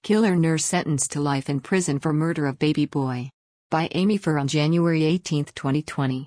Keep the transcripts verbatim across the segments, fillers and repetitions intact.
Killer nurse sentenced to life in prison for murder of baby boy. By Amy Furr on January eighteenth, twenty twenty.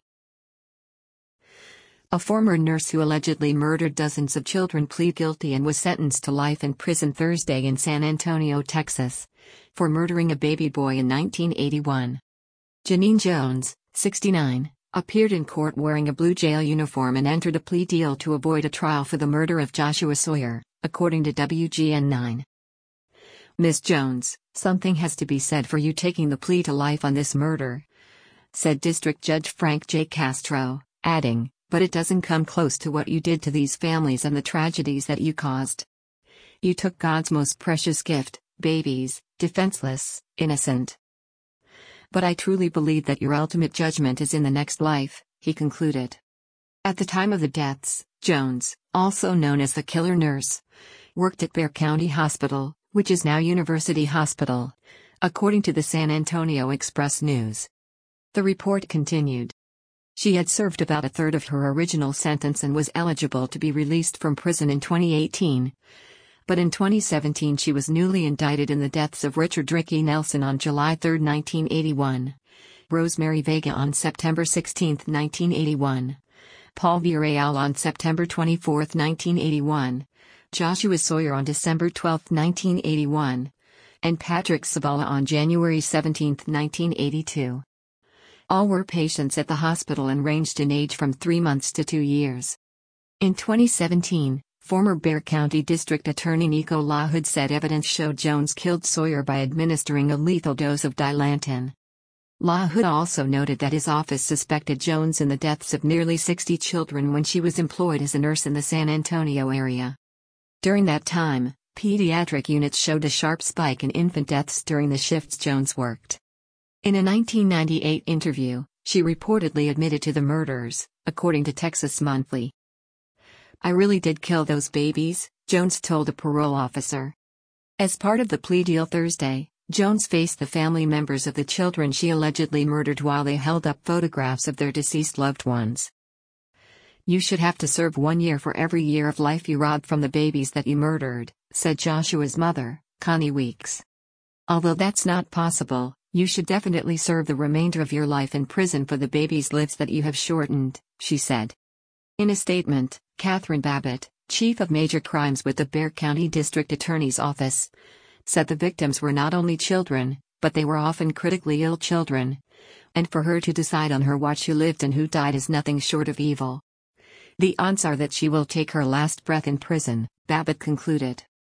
A former nurse who allegedly murdered dozens of children pleaded guilty and was sentenced to life in prison Thursday in San Antonio, Texas, for murdering a baby boy in nineteen eighty-one. Janine Jones, sixty-nine, appeared in court wearing a blue jail uniform and entered a plea deal to avoid a trial for the murder of Joshua Sawyer, according to W G N nine. Miss Jones, something has to be said for you taking the plea to life on this murder, said District Judge Frank J. Castro, adding, but it doesn't come close to what you did to these families and the tragedies that you caused. You took God's most precious gift, babies, defenseless, innocent. But I truly believe that your ultimate judgment is in the next life, he concluded. At the time of the deaths, Jones, also known as the killer nurse, worked at Bexar County Hospital, which is now University Hospital, according to the San Antonio Express News. The report continued. She had served about a third of her original sentence and was eligible to be released from prison in twenty eighteen. But in twenty seventeen she was newly indicted in the deaths of Richard Ricky Nelson on July third, nineteen eighty-one, Rosemary Vega on September sixteenth, nineteen eighty-one, Paul Villarreal on September twenty-fourth, nineteen eighty-one, Joshua Sawyer on December twelfth, nineteen eighty-one, and Patrick Zavala on January seventeenth, nineteen eighty-two. All were patients at the hospital and ranged in age from three months to two years. In twenty seventeen, former Bexar County District Attorney Nico LaHood said evidence showed Jones killed Sawyer by administering a lethal dose of Dilantin. LaHood also noted that his office suspected Jones in the deaths of nearly sixty children when she was employed as a nurse in the San Antonio area. During that time, pediatric units showed a sharp spike in infant deaths during the shifts Jones worked. In a nineteen ninety-eight interview, she reportedly admitted to the murders, according to Texas Monthly. I really did kill those babies, Jones told a parole officer. As part of the plea deal Thursday, Jones faced the family members of the children she allegedly murdered while they held up photographs of their deceased loved ones. You should have to serve one year for every year of life you robbed from the babies that you murdered, said Joshua's mother, Connie Weeks. Although that's not possible, you should definitely serve the remainder of your life in prison for the babies' lives that you have shortened, she said. In a statement, Catherine Babbitt, chief of major crimes with the Bexar County District Attorney's Office, said the victims were not only children, but they were often critically ill children, and for her to decide on her watch who lived and who died is nothing short of evil. The odds are that she will take her last breath in prison, Babbitt concluded.